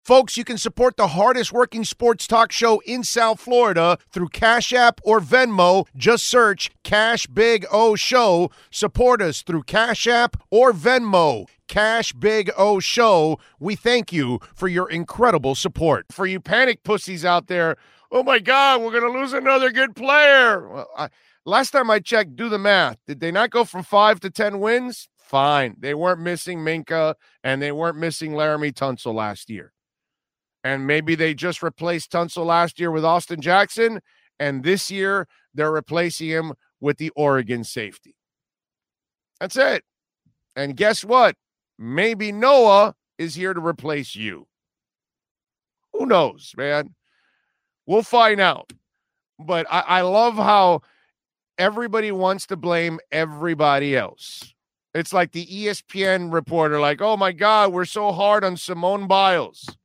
Folks, you can support the hardest working sports talk show in South Florida through Cash App or Venmo. Just search Cash Big O Show. Support us through Cash App or Venmo. Cash Big O Show. We thank you for your incredible support. For you panic pussies out there, oh my God, we're going to lose another good player. Well, last time I checked, do the math. Did they not go from 5 to 10 wins? Fine. They weren't missing Minka and they weren't missing Laramie Tunsil last year. And maybe they just replaced Tunsil last year with Austin Jackson, and this year they're replacing him with the Oregon safety. That's it. And guess what? Maybe Noah is here to replace you. Who knows, man? We'll find out. But I love how everybody wants to blame everybody else. It's like the ESPN reporter, like, oh, my God, we're so hard on Simone Biles.